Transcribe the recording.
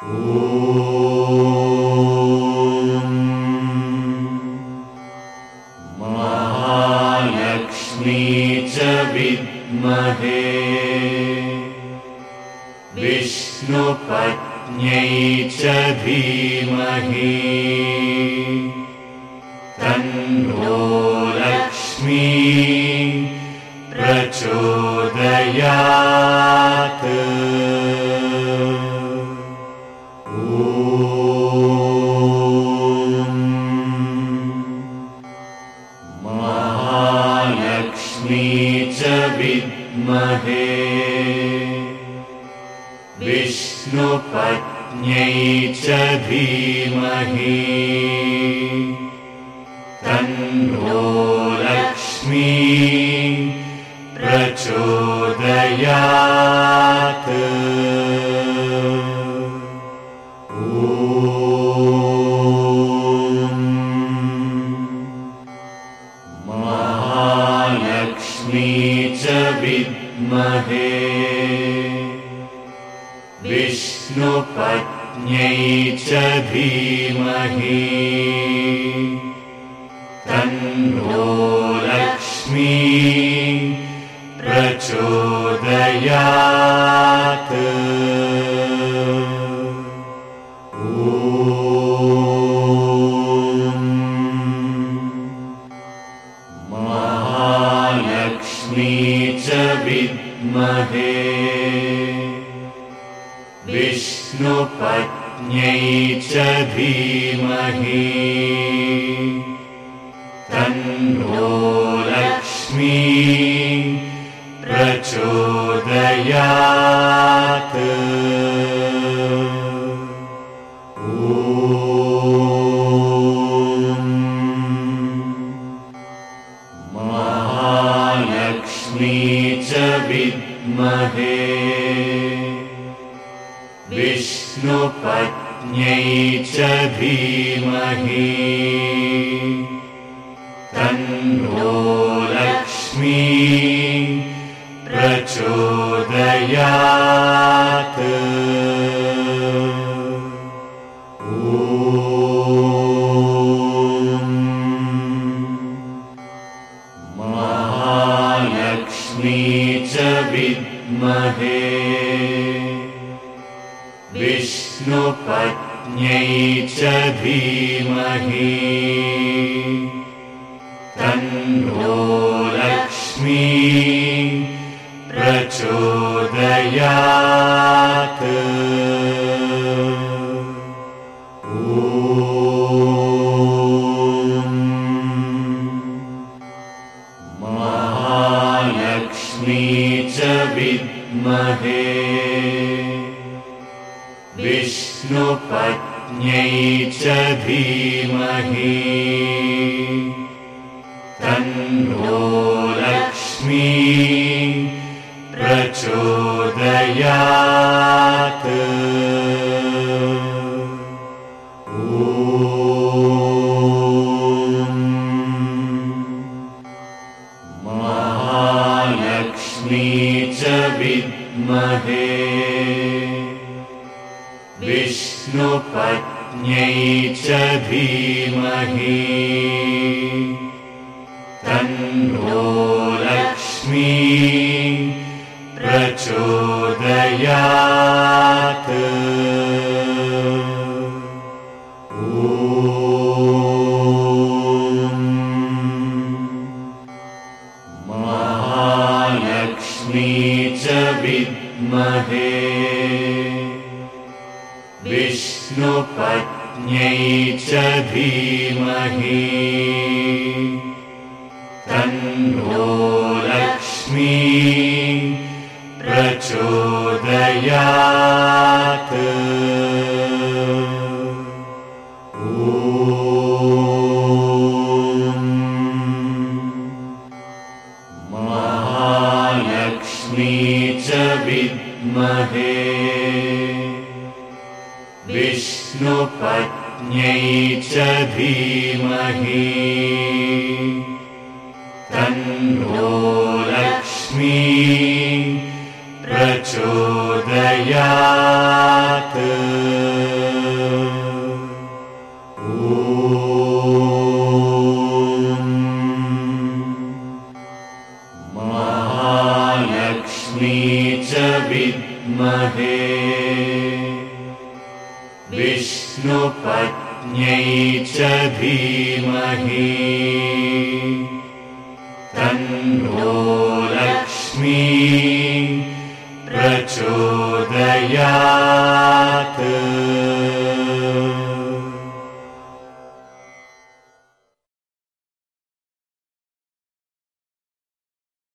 महालक्ष्मी च विद्महे विष्णुपत्न्यै च धीमहि तन्नो लक्ष्मी प्रचोदयात्। महालक्ष्मी च विद्महे विष्णुपत्न्यै च धीमहि तन्नो लक्ष्मी प्रचोदयात्। महालक्ष्मी च विद्महे विष्णुपत्न्यै च धीमहि तन्नो लक्ष्मी प्रचोदयात्। महालक्ष्मी च विद्महे विष्णुपत्न्यै च धीमहि तन्नो लक्ष्मी प्रचोदयात्। महालक्ष्मी च विद्महे विष्णुपत्न्यै च धीमहि तन्नो लक्ष्मी प्रचोदयात्। महालक्ष्मी च विद्महे विष्णुपत्न्यै च धीमहि तन्नो लक्ष्मी प्रचोदयात्। महालक्ष्मी च विद्महे विष्णुपत्न्यै च धीमहि तन्नो लक्ष्मी प्रचोदयात्। महालक्ष्मी च विद्महे विष्णुपत्न्यै च धीमहि तन्नो लक्ष्मी प्रचोदयात्। महालक्ष्मी च विद्महे विष्णुपत्न्यै च धीमहि तन्नो लक्ष्मी प्रचोदयात्। महालक्ष्मी च विद्महे विष्णुपत्न्यै च धीमहि तन्नो लक्ष्मी प्रचोदयात्। विद्महे विष्णुपत्न्यै च धीमहि तन्नो लक्ष्मी प्रचोदयात्।